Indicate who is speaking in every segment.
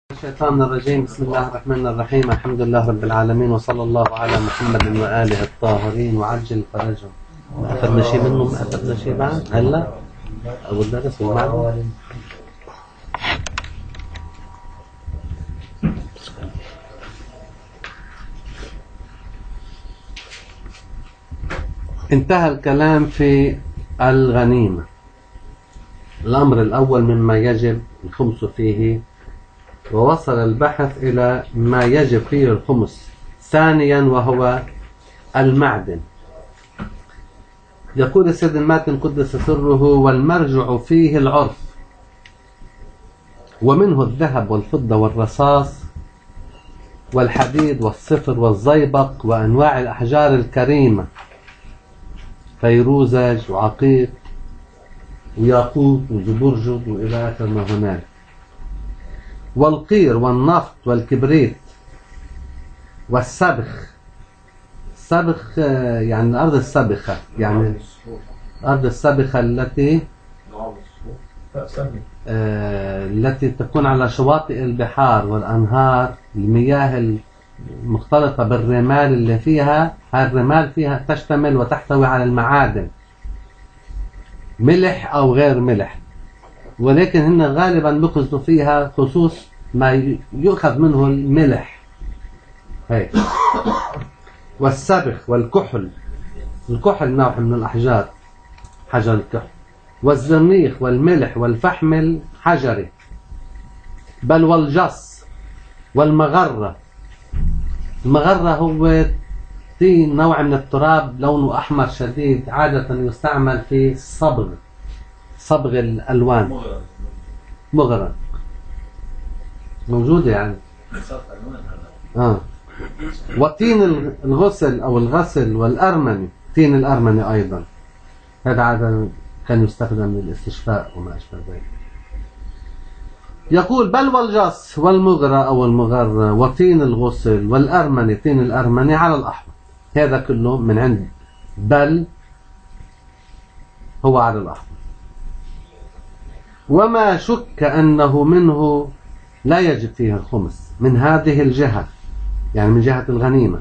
Speaker 1: الشيطان الرجيم. بسم الله الرحمن الرحيم. الحمد لله رب العالمين، وصلى الله على محمد وآله الطاهرين وعجل فرجهم. ما أخذنا شيء منهم؟ ما أخذنا شيء بعد؟ هلا أبو الدرس ومعه انتهى الكلام في الغنيمة. الأمر الأول مما يجب الخمس فيه، ووصل البحث إلى ما يجب فيه الخمس. ثانيا وهو المعدن. يقول السيد الماتن قدس سره: والمرجع فيه العرف، ومنه الذهب والفضة والرصاص والحديد والصفر والزيبق وأنواع الأحجار الكريمة، فيروزج وعقيق وياقوت وزبرجد وإلى آخر ما هنالك، والقير والنفط والكبريت والسبخ. السبخ يعني الأرض السبخة، يعني الأرض السبخة التي تكون على شواطئ البحار والأنهار، المياه المختلطة بالرمال اللي فيها. الرمال فيها تشتمل وتحتوي على المعادن، ملح أو غير ملح، ولكن هن غالبا بيقصدوا فيها خصوص ما يؤخذ منه الملح. هيك. والسبخ والكحل. الكحل نوع من الأحجار، حجر الكحل. والزرنيخ والملح والفحم الحجري، بل والجص والمغرة. المغرة هو طين، نوع من التراب لونه أحمر شديد، عادة يستعمل في صبغ الألوان. مغرة موجودة يعني. وطين الغسل أو الغسل والأرمني. طين الأرمني أيضا، هذا عادة كان يستخدم للاستشفاء وما أشبه ذلك. يقول: بل والجص والمغرة أو المغرة وطين الغسل والأرمني، طين الأرمني على الأحمر. هذا كله من عند بل هو على الأحمر. وما شك أنه منه لا يجب فيه الخمس من هذه الجهة، يعني من جهة الغنيمة.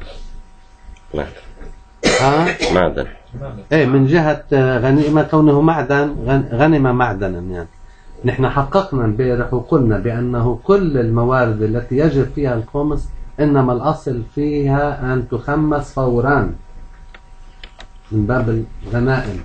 Speaker 2: معدن.
Speaker 1: ايه، من جهة غنيمة كونه معدن، غنم معدنا. يعني نحن حققنا امبارح وقلنا بأنه كل الموارد التي يجب فيها الخمس إنما الأصل فيها أن تخمس فورا من باب الغنائم.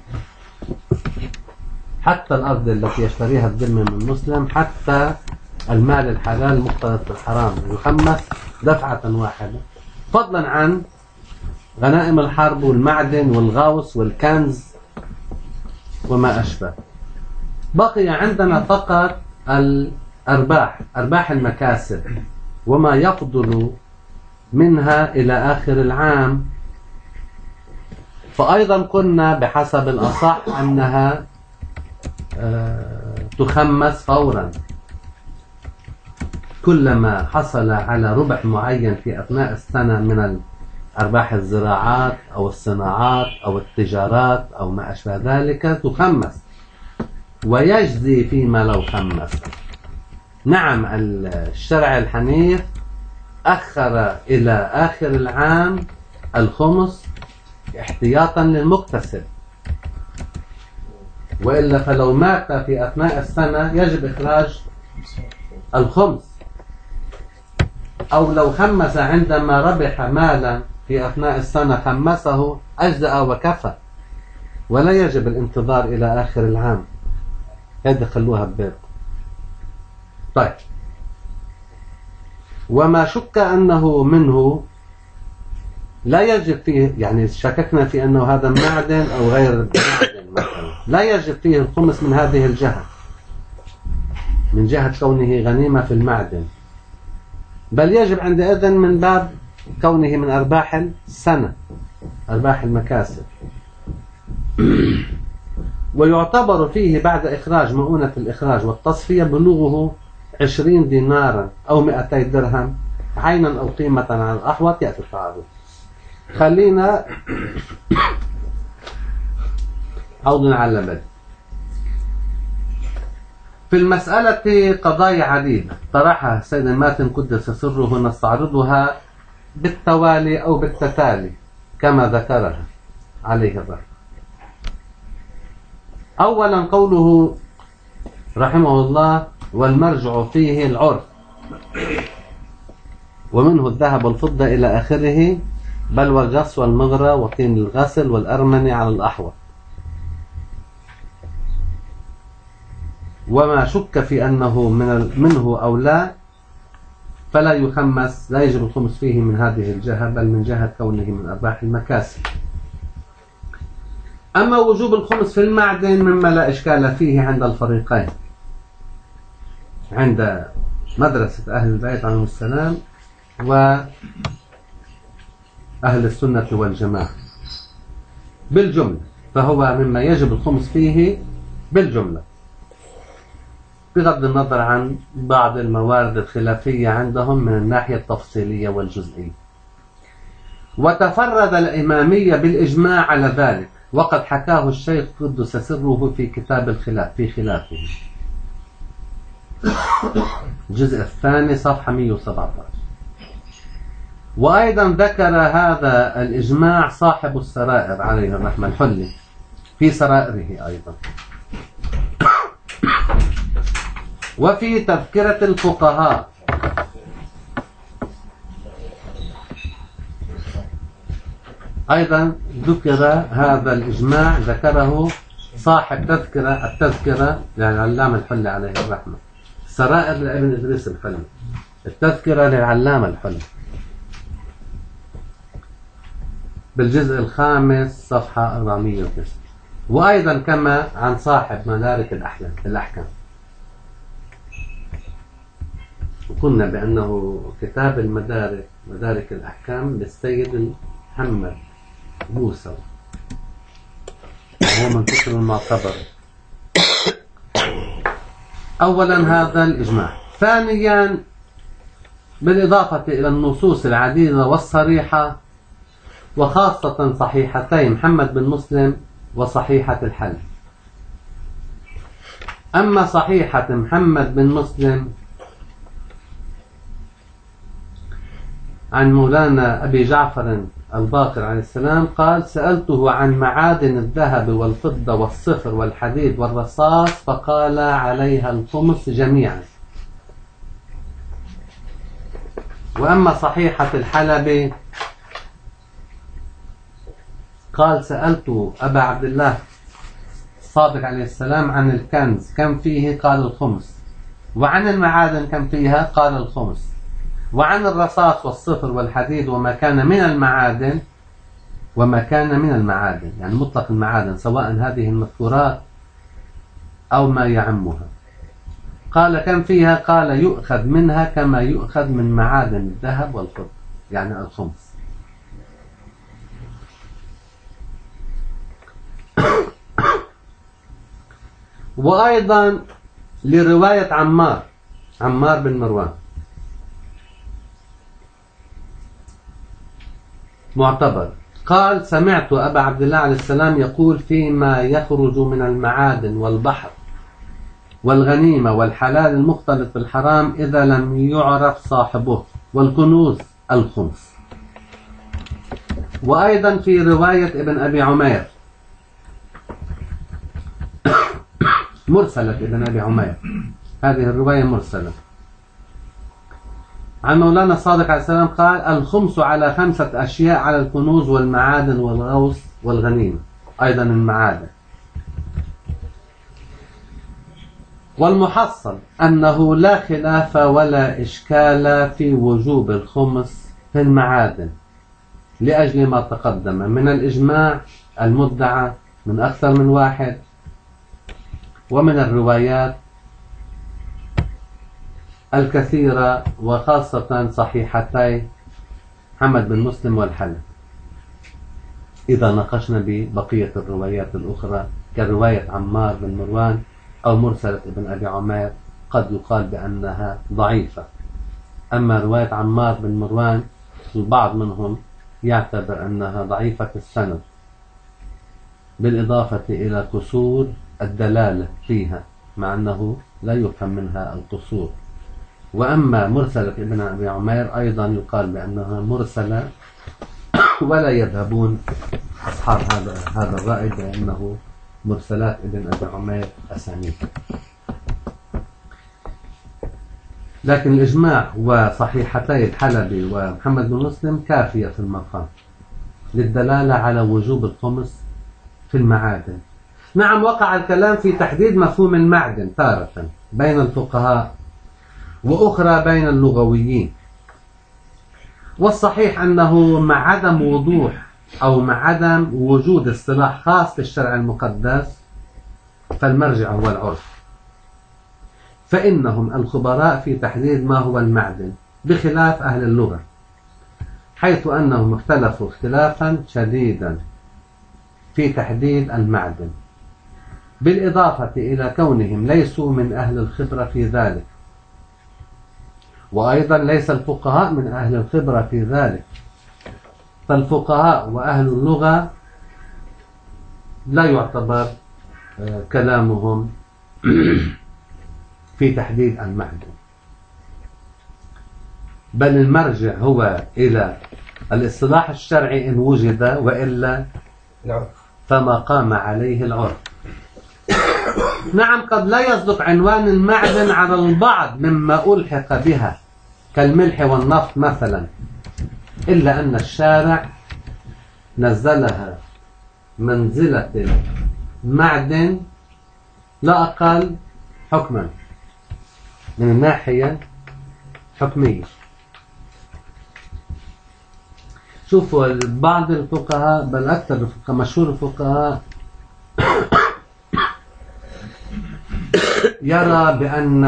Speaker 1: حتى الأرض التي يشتريها الذمة من المسلم، حتى المال الحلال مختلط بالحرام، يخمس دفعة واحدة، فضلا عن غنائم الحرب والمعدن والغوص والكنز وما أشبه. بقي عندنا فقط الأرباح، أرباح المكاسب، وما يفضل منها إلى آخر العام. فأيضا قلنا بحسب الأصح أنها تخمس فورا. كلما حصل على ربح معين في أثناء السنة من أرباح الزراعات أو الصناعات أو التجارات أو ما أشبه ذلك تخمس، ويجزي فيما لو خمس. نعم، الشرع الحنيف أخر إلى آخر العام الخمس احتياطا للمكتسب، وإلا فلو مات في أثناء السنة يجب إخراج الخمس، أو لو خمس عندما ربح مالا في أثناء السنة خمسه أجزأ وكفى، ولا يجب الانتظار إلى آخر العام. هذا خلوها بباب. طيب، وما شك أنه منه لا يجب فيه، يعني شككنا في أنه هذا معدن أو غير معدن مثلا، لا يجب فيه الخمس من هذه الجهة، من جهة كونه غنيمة في المعدن، بل يجب عندئذ من باب كونه من أرباح السنة، أرباح المكاسب. ويعتبر فيه بعد إخراج مؤونة الإخراج والتصفية بلوغه 20 دينارا أو 200 درهم عينا أو قيمة على الأحوط. يأتي التعارض. خلينا عوضنا على البدء. في المسألة قضايا عديدة طرحها السيد الماتن قدس سره، نستعرضها بالتوالي أو بالتتالي كما ذكرها عليه الرحمة. أولا قوله رحمه الله: والمرجع فيه العرف، ومنه الذهب والفضة إلى آخره، بل والجص والمغرى وطين الغسل والأرمني على الأحوط. وما شك في أنه منه أو لا فلا يخمس، لا يجب الخمس فيه من هذه الجهة، بل من جهة كونه من أرباح المكاسب. أما وجوب الخمس في المعدن مما لا إشكال فيه عند الفريقين، عند مدرسة أهل البيت عليهم السلام وأهل السنة والجماعة بالجملة، فهو مما يجب الخمس فيه بالجملة، بغض النظر عن بعض الموارد الخلافية عندهم من الناحية التفصيلية والجزئية. وتفرد الإمامية بالإجماع على ذلك، وقد حكاه الشيخ قدس سره في كتاب الخلاف في خلافه الجزء الثاني صفحة 117. وأيضا ذكر هذا الإجماع صاحب السرائر عليه الرحمة الحلي في سرائره أيضا. وفي تذكرة الفقهاء أيضا ذكر هذا الإجماع، ذكره صاحب التذكرة للعلامة الحلي عليه الرحمة، سرائر لابن إدريس الحلي، التذكرة للعلامة الحلي بالجزء الخامس صفحة 409. وأيضا كما عن صاحب مدارك الأحكام. وقلنا بأنه كتاب مدارك الأحكام للسيد محمد موسى، وهو من كتب المعتبر. أولا هذا الإجماع. ثانيا بالإضافة إلى النصوص العديدة والصريحة، وخاصة صحيحتي محمد بن مسلم وصحيحة الحل. أما صحيحة محمد بن مسلم عن مولانا أبي جعفر الباقر عليه السلام قال: سألته عن معادن الذهب والفضة والصفر والحديد والرصاص فقال عليها الخمس جميعا. وأما صحيحة الحلبي قال: سألت أبا عبد الله الصادق عليه السلام عن الكنز كم فيه؟ قال الخمس. وعن المعادن كم فيها؟ قال الخمس. وعن الرصاص والصفر والحديد وما كان من المعادن يعني مطلق المعادن سواء هذه المذكورات أو ما يعمها، قال كم فيها؟ قال يؤخذ منها كما يؤخذ من معادن الذهب والفضة، يعني الخمس. وأيضا لرواية عمار بن مروان معتبر قال: سمعت أبا عبد الله عليه السلام يقول: فيما يخرج من المعادن والبحر والغنيمة والحلال المختلط بالحرام إذا لم يعرف صاحبه، والكنوز الخمس. وأيضا في رواية ابن أبي عمير مرسلة ابن أبي عمير، هذه الرواية مرسلة عن مولانا الصادق عليه السلام قال: الخمس على 5 أشياء، على الكنوز والمعادن والغوص والغنيمة، أيضا المعادن. والمحصل أنه لا خلاف ولا إشكال في وجوب الخمس في المعادن لأجل ما تقدم من الإجماع المدعى من أكثر من واحد، ومن الروايات الكثيرة، وخاصة صحيحتي محمد بن مسلم والحل. إذا ناقشنا ببقية الروايات الأخرى كرواية عمار بن مروان أو مرسلة ابن أبي عمير قد يقال بأنها ضعيفة. أما رواية عمار بن مروان البعض منهم يعتبر أنها ضعيفة السند، بالإضافة إلى كسور الدلالة فيها، مع أنه لا يفهم منها القصور. وأما مرسلة ابن أبي عمير أيضا يقال بأنها مرسلة، ولا يذهبون أصحاب هذا الرأي بأنه مرسلات ابن أبي عمير أسانيد. لكن الإجماع وصحيحتي الحلبي ومحمد بن مسلم كافية في المقام للدلالة على وجوب الخمس في المعادن. نعم، وقع الكلام في تحديد مفهوم المعدن تارة بين الفقهاء وأخرى بين اللغويين، والصحيح أنه مع عدم وضوح أو مع عدم وجود اصطلاح خاص للشرع المقدس فالمرجع هو العرف، فإنهم الخبراء في تحديد ما هو المعدن بخلاف أهل اللغة، حيث أنهم اختلفوا اختلافا شديدا في تحديد المعدن، بالإضافة إلى كونهم ليسوا من أهل الخبرة في ذلك، وأيضا ليس الفقهاء من أهل الخبرة في ذلك، فالفقهاء وأهل اللغة لا يعتبر كلامهم في تحديد المعدن، بل المرجع هو إلى الاصطلاح الشرعي إن وجد، وإلا فما قام عليه العرف. نعم، قد لا يصدق عنوان المعدن على البعض مما ألحق بها كالملح والنفط مثلا، إلا أن الشارع نزلها منزلة المعدن لا أقل حكما من الناحية الحكمية. شوفوا بعض الفقهاء، بل أكثر الفقهاء، مشهور الفقهاء، يرى بأن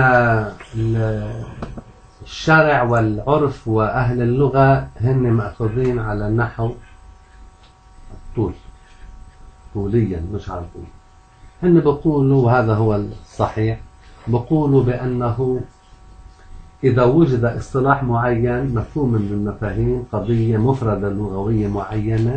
Speaker 1: الشرع والعرف وأهل اللغة هن مأخوذين على النحو الطول، طوليا مش على طول. هن بقولوا، وهذا هو الصحيح، بقولوا بأنه إذا وجد اصطلاح معين مفهوم من المفاهيم، قضية مفردة لغوية معينة،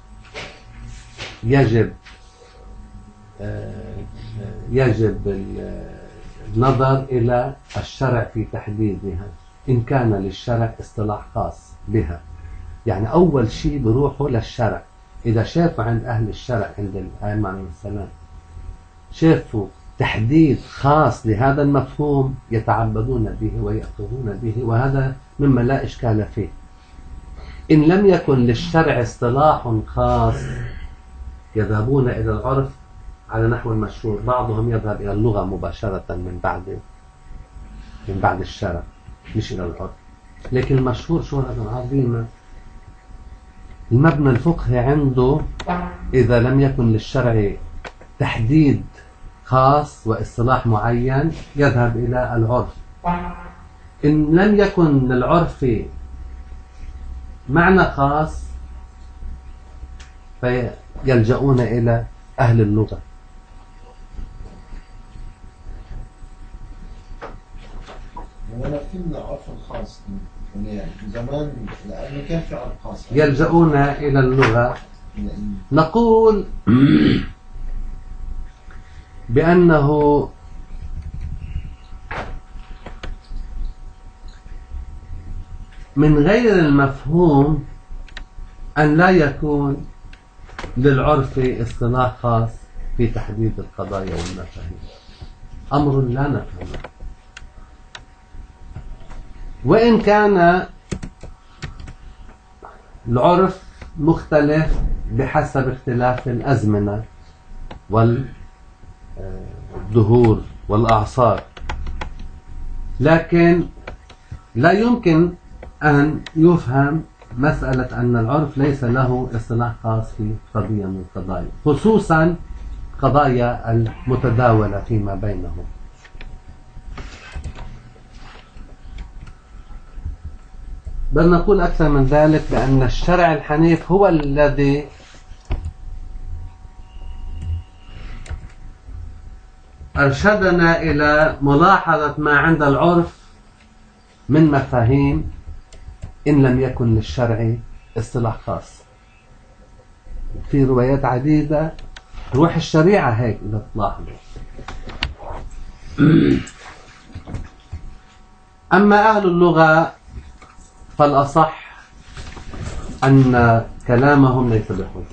Speaker 1: يجب النظر إلى الشرع في تحديدها إن كان للشرع اصطلاح خاص بها. يعني أول شيء بروحوا للشرع، إذا شافوا عند أهل الشرع عند الأئمة عليهم السلام شافوا تحديد خاص لهذا المفهوم يتعبدون به ويأخذون به، وهذا مما لا إشكال فيه. إن لم يكن للشرع اصطلاح خاص يذهبون إلى العرف على نحو المشهور، بعضهم يذهب إلى اللغة مباشرة من بعد الشرع، مش إلى العرف. لكن المشهور شهرة عظيمة، المبنى الفقهي عنده إذا لم يكن للشرع تحديد خاص واصطلاح معين يذهب إلى العرف. إن لم يكن للعرف معنى خاص فيلجؤون إلى أهل اللغة.
Speaker 2: ولا فينا عرف الخاص يعني زمان، لأنه كان في عرف خاص
Speaker 1: يلجؤون إلى اللغة. نقول بأنه من غير المفهوم أن لا يكون للعرف اصطلاح خاص في تحديد القضايا والمفاهيم، أمر لا نفهمه. وإن كان العرف مختلف بحسب اختلاف الأزمنة والدهور والأعصار، لكن لا يمكن أن يفهم مسألة أن العرف ليس له اصطلاح خاص في قضية من القضايا، خصوصا قضايا المتداولة فيما بينهم. بل نقول أكثر من ذلك، بأن الشرع الحنيف هو الذي أرشدنا إلى ملاحظة ما عند العرف من مفاهيم إن لم يكن للشرع اصطلاح خاص. في روايات عديدة روح الشريعة هيك إذا تلاحظوا. أما أهل اللغة فالأصح أن كلامهم ليس بحجة،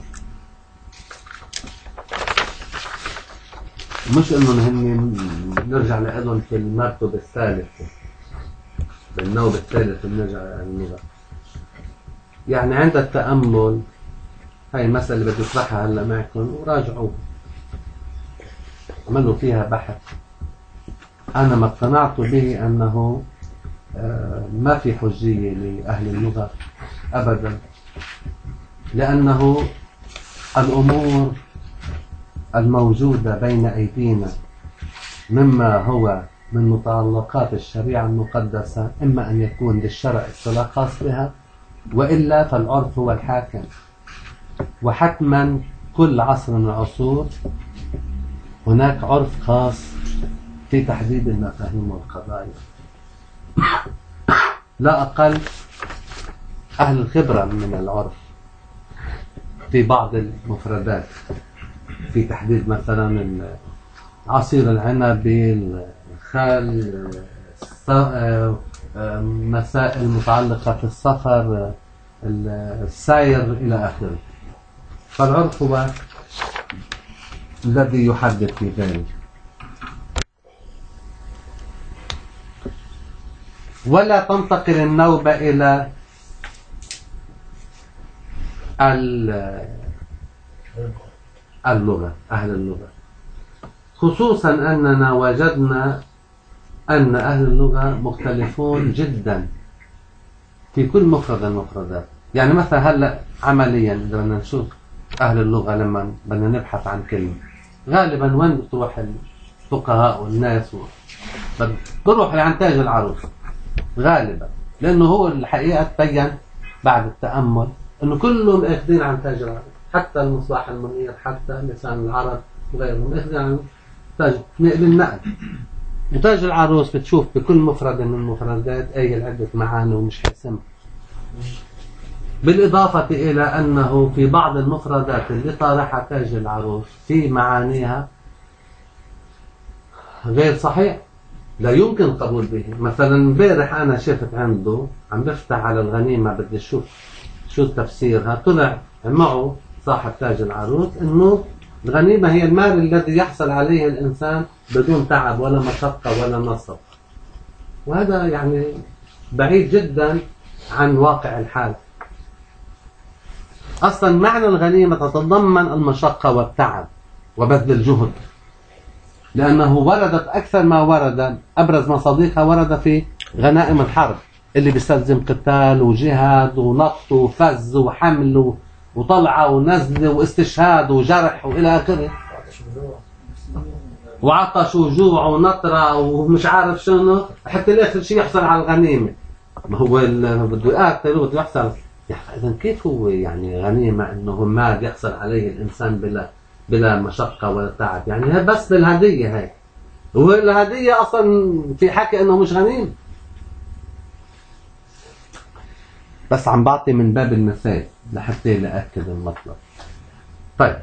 Speaker 1: مش إنه نرجع لهم في المرتبة الثالثة، بالنوبة الثالثة بنرجع للغة. يعني عند التأمل، هاي المسألة اللي بدي أشرحها هلا معكم وراجعوها، عملوا فيها بحث. أنا ما اقتنعت به أنه ما في حجية لأهل اللغة أبدا، لأنه الأمور الموجودة بين أيدينا مما هو من متعلقات الشريعة المقدسة إما أن يكون للشرع اصطلاح خاص بها، وإلا فالعرف هو الحاكم. وحتما كل عصر من العصور هناك عرف خاص في تحديد المفاهيم والقضايا، لا أقل أهل الخبرة من العرف في بعض المفردات، في تحديد مثلا عصير العنب، الخل، مسائل متعلقة في السفر، السير إلى آخره. فالعرف هو الذي يحدد في ذلك. ولا تنتقل النوبة إلى اللغة، أهل اللغة، خصوصا أننا وجدنا أن أهل اللغة مختلفون جدا في كل مفرد من المفردات. يعني مثلا هلأ عمليا إذا بدنا نشوف أهل اللغة لما بدنا نبحث عن كلمة، غالبا وين بتروح الفقهاء والناس؟ بروح عن تاج العروس غالبا، لأنه هو الحقيقة تبين بعد التأمل أنه كلهم أخذين عن تاج العروس، حتى المصباح المنير، حتى لسان العرب وغيرهم أخذين عن تاج بالنقل. وتاج العروس بتشوف بكل مفرد من المفردات أي عدة معاني ومش حاسمها. بالإضافة إلى أنه في بعض المفردات اللي طارحها تاج العروس في معانيها غير صحيح، لا يمكن القبول به. مثلا امبارح أنا شفت عنده عم بفتح على الغنيمة بدي أشوف شو تفسيرها، طلع معه صاحب تاج العروس إنه الغنيمة هي المال الذي يحصل عليه الإنسان بدون تعب ولا مشقة ولا نصب، وهذا يعني بعيد جدا عن واقع الحال. أصلا معنى الغنيمة تتضمن المشقة والتعب وبذل الجهد، لأنه وردت أكثر ما ورد، أبرز مصادقها ورد في غنائم الحرب اللي بيستلزم قتال وجهاد ونط وفز وحمل وطلعة ونزل واستشهاد وجرح وإلى آخره، وعطش وجوع ونطرة ومش عارف شنو، حتى الآخر شيء يحصل على الغنيمة. ما هو بده يقاتل وبده يحصل. إذا كيف هو يعني غنيمة إنه مال يحصل عليه الإنسان بلا مشقة ولا تعب؟ يعني بس بالهدية هاي، والهدية أصلا في حكي إنه مش غنيمة، بس عم بعطي من باب المثال لحتى لأكد المطلب. طيب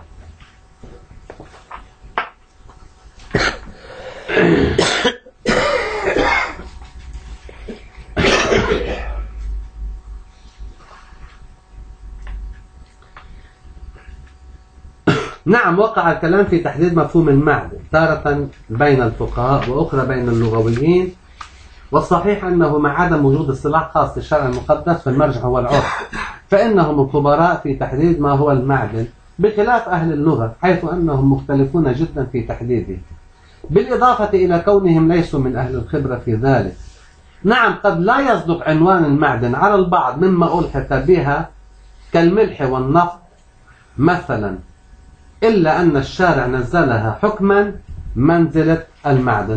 Speaker 1: نعم، وقع الكلام في تحديد مفهوم المعدن تارة بين الفقهاء وأخرى بين اللغويين، والصحيح أنه مع عدم وجود اصطلاح خاص للشرع المقدس فالمرجع هو العرف، فإنهم الخبراء في تحديد ما هو المعدن بخلاف أهل اللغة حيث أنهم مختلفون جدا في تحديده، بالإضافة إلى كونهم ليسوا من أهل الخبرة في ذلك. نعم، قد لا يصدق عنوان المعدن على البعض مما ألحق بها كالملح والنفط مثلا، إلا أن الشارع نزلها حكما منزلة المعدن،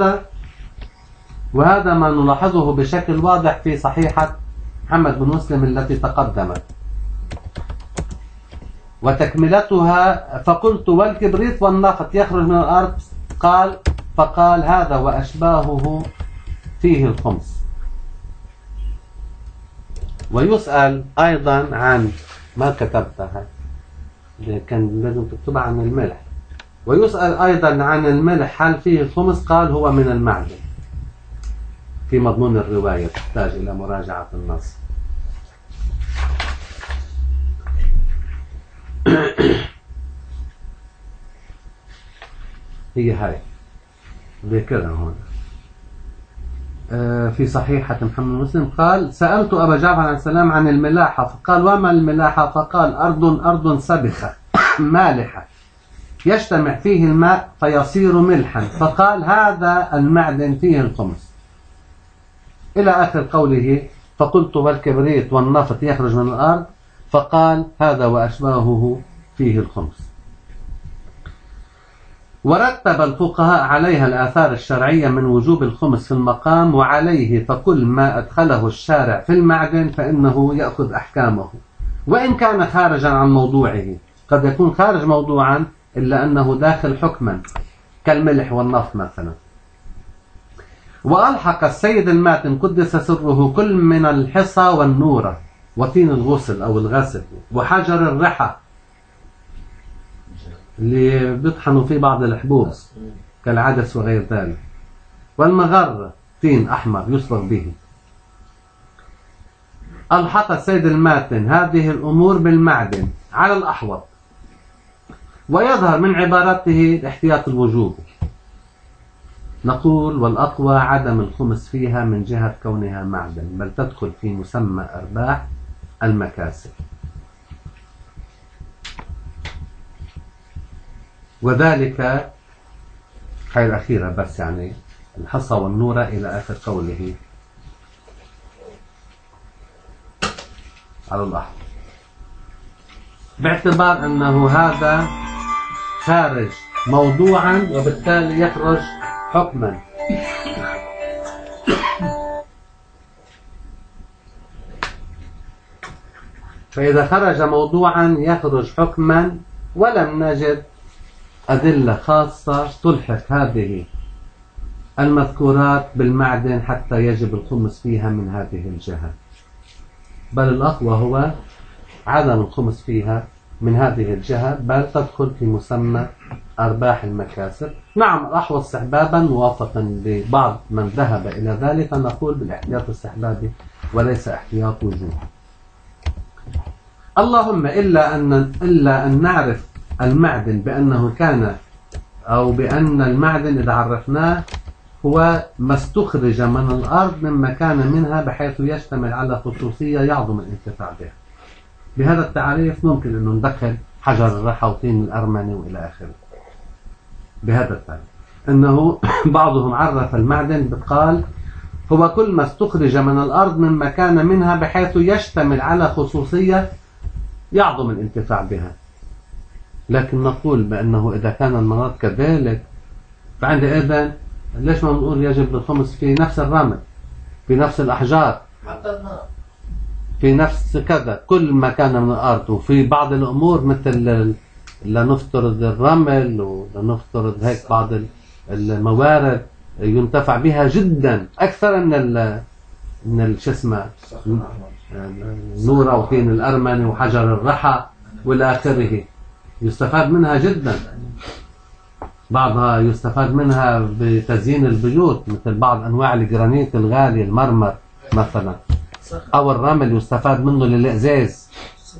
Speaker 1: وهذا ما نلاحظه بشكل واضح في صحيحة محمد بن مسلم التي تقدمت وتكملتها. فقلت والكبريت والنفط يخرج من الأرض؟ فقال هذا وأشباهه فيه الخمس. ويسأل أيضا عن ما كتبتها، كان لازم تكتبها عن الملح. ويسأل أيضا عن الملح هل فيه الخمس؟ قال هو من المعدن. في مضمون الرواية، تحتاج إلى مراجعة النص. هي هاي ذكرها هون في صحيحة محمد مسلم قال: سألت أبا جعفر عليه السلام عن الملاحة، فقال: وما الملاحة؟ فقال: أرض سبخة مالحة يجتمع فيه الماء فيصير ملحا. فقال: هذا المعدن فيه الخمس، إلى آخر قوله. فقلت: والكبريت والنفط يخرج من الأرض؟ فقال: هذا وأشباهه فيه الخمس. ورتب الفقهاء عليها الآثار الشرعية من وجوب الخمس في المقام، وعليه فكل ما أدخله الشارع في المعدن فإنه يأخذ أحكامه، وإن كان خارجا عن موضوعه. قد يكون خارج موضوعا إلا أنه داخل حكما، كالملح والنفط مثلا. وألحق السيد الماتن قدس سره كل من الحصى والنورة وطين الغسل أو الغسل وحجر الرحى اللي بيطحنوا فيه بعض الحبوب كالعدس وغير ذلك، والمغر طين أحمر يصبغ به. ألحق السيد الماتن هذه الأمور بالمعدن على الأحوط، ويظهر من عبارته احتياط الوجوب. نقول: والأقوى عدم الخمس فيها من جهة كونها معدن، بل تدخل في مسمى أرباح المكاسب، وذلك هاي الأخيرة بس، يعني الحصى والنورة إلى آخر قوله على الأحوط، باعتبار أنه هذا خارج موضوعا وبالتالي يخرج حكما. فإذا خرج موضوعا يخرج حكما، ولم نجد أدلة خاصة تلحق هذه المذكورات بالمعدن حتى يجب الخمس فيها من هذه الجهة، بل الأقوى هو عدم الخمس فيها من هذه الجهة، بل تدخل في مسمى أرباح المكاسب. نعم، الأحوط استحبابا موافقا لبعض من ذهب إلى ذلك، نقول بالاحتياط الاستحبابي وليس احتياط وجوب. اللهم إلا أن نعرف المعدن بأنه كان، أو بأن المعدن إذا عرفناه هو ما استخرج من الأرض مما كان منها بحيث يشتمل على خصوصية يعظم الانتفاع بها. بهذا التعريف ممكن أنه ندخل حجر الرحى وطين الأرمني وإلى آخره. بهذا التعريف أنه بعضهم عرف المعدن بقال: هو كل ما استخرج من الأرض مما كان منها بحيث يشتمل على خصوصية يعظم الانتفاع بها. لكن نقول بأنه إذا كان المراد كذلك فعندئذ ليش ما نقول يجب الخمس في نفس الرمل، في نفس الأحجار، في نفس كذا، كل ما كان من الأرض. وفي بعض الأمور مثل لنفترض الرمل ولنفترض هيك بعض الموارد ينتفع بها جدا أكثر من شو اسمه النورة وطين الأرمني وحجر الرحى والى آخره، يستفاد منها جدا. بعضها يستفاد منها بتزيين البيوت مثل بعض أنواع الجرانيت الغالي، المرمر مثلا، أو الرمل يستفاد منه للإعزاز،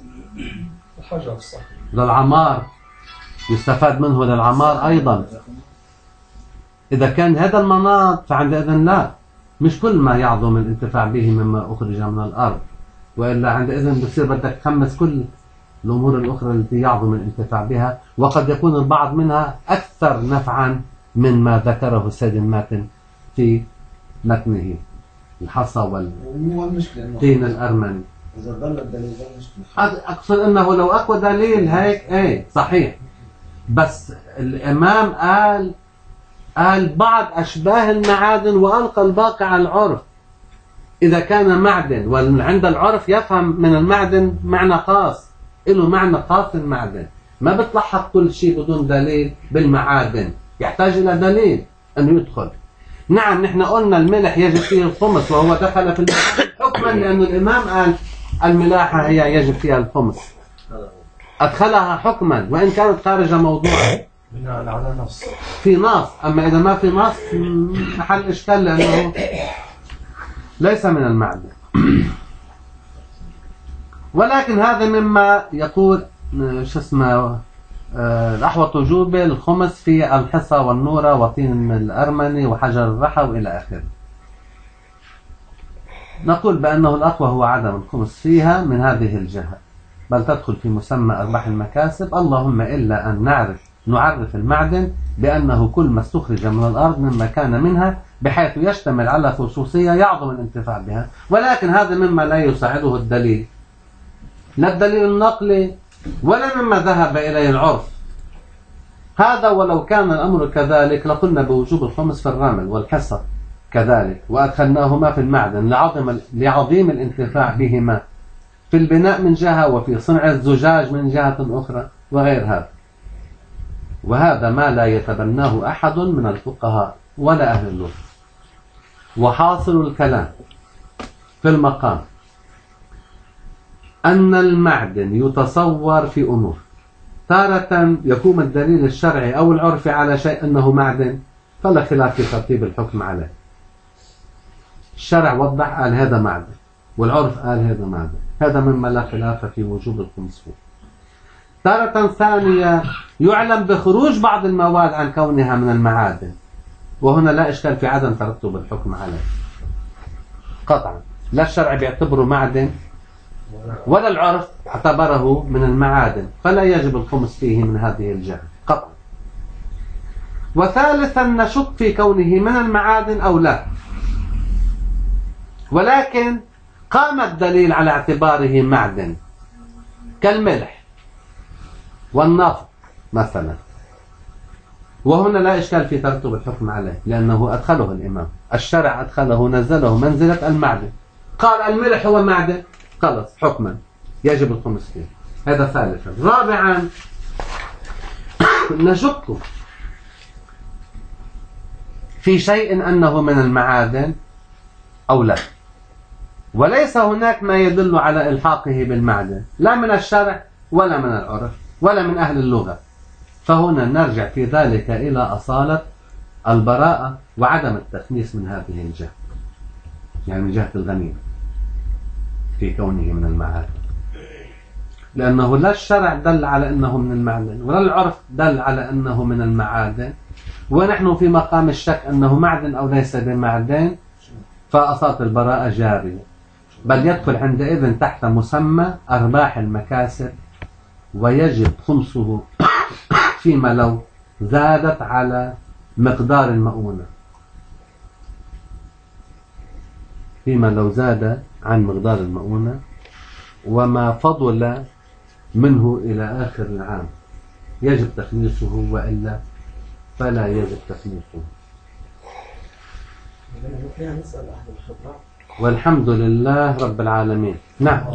Speaker 3: الحجر الصحي
Speaker 1: للعمار يستفاد منه للعمار أيضا. إذا كان هذا المناط فعندئذ لا، مش كل ما يعظم الانتفاع به مما أخرج من الأرض، وإلا عندئذ بصير بدك تخمس كل الأمور الأخرى التي يعظم الانتفاع بها، وقد يكون البعض منها أكثر نفعا من ما ذكره السيد الماتن في متنه، الحصى والطين الأرمني.
Speaker 2: إذا ظل الدليل مشكلة.
Speaker 1: أقصد أنه لو أقوى دليل هيك صحيح، بس الإمام قال بعض أشباه المعادن وألقى الباقي على العرف. إذا كان معدن وعند العرف يفهم من المعدن معنى خاص، له معنى خاص المعدن، ما بتلحق كل شيء بدون دليل بالمعادن، يحتاج إلى دليل أن يدخل. نعم، نحن قلنا الملح يجب فيه الخمس وهو دخل في المعادن حكما، لأن الإمام قال الملاحة هي يجب فيها الخمس، أدخلها حكما وإن كانت خارج موضوعها
Speaker 3: بناء على نص،
Speaker 1: في نص. أما إذا ما في نص محل إشكال، لأنه ليس من المعدن. ولكن هذا مما يقول الأحوط وجوبة الخمس في الحصى والنورة وطين الأرمني وحجر الرحى وإلى آخره. نقول بأنه الأقوى هو عدم الخمس فيها من هذه الجهة، بل تدخل في مسمى أرباح المكاسب، اللهم إلا أن نعرف المعدن بأنه كل ما استخرج من الأرض مما كان منها، بحيث يشتمل على خصوصية يعظم الانتفاع بها. ولكن هذا مما لا يساعده الدليل، لا الدليل النقلي ولا مما ذهب إليه العرف. هذا ولو كان الأمر كذلك لقلنا بوجوب الخمس في الرمل والحصى كذلك، وأدخلناهما في المعدن لعظيم الانتفاع بهما في البناء من جهة، وفي صنع الزجاج من جهة أخرى، وغير هذا. وهذا ما لا يتبناه أحد من الفقهاء ولا أهل اللغة. وحاصل الكلام في المقام أن المعدن يتصور في أمور، تارة يقوم الدليل الشرعي أو العرفي على شيء أنه معدن، فلا خلاف في ترتيب الحكم عليه. الشرع وضح قال هذا معدن، والعرف قال هذا معدن، هذا مما لا خلاف في وجوب الخمس فيه. تارة ثانية يعلم بخروج بعض المواد عن كونها من المعادن، وهنا لا إشكال في عدم ترتب الحكم عليه قطعا، لا الشرع بيعتبره معدن ولا العرف اعتبره من المعادن، فلا يجب الخمس فيه من هذه الجهة قطعا. وثالثا نشك في كونه من المعادن أو لا، ولكن قام الدليل على اعتباره معدن كالملح والنفط مثلا، وهنا لا إشكال في ترتب الحكم عليه، لأنه أدخله الإمام، الشرع أدخله نزله منزلة المعدن، قال الملح هو معدن، خلص حكما يجب الخمس فيه. هذا ثالثا. رابعا نشك في شيء أنه من المعادن أو لا، وليس هناك ما يدل على إلحاقه بالمعدن، لا من الشرع ولا من العرف ولا من أهل اللغة. فهنا نرجع في ذلك إلى أصالة البراءة وعدم التخنيس من هذه الجهة، يعني من جهة الغنيمة في كونه من المعادن، لأنه لا الشرع دل على أنه من المعدن ولا العرف دل على أنه من المعادن، ونحن في مقام الشك أنه معدن أو ليس بمعدن، فأصالة البراءة جارية، بل يدخل عندئذ تحت مسمى أرباح المكاسب، ويجب خمسه فيما لو زادت على مقدار المؤونة، فيما لو زاد عن مقدار المؤونة، وما فضل منه إلى آخر العام يجب تخميسه، وإلا فلا يجب تخميسه. والحمد لله رب العالمين. نعم.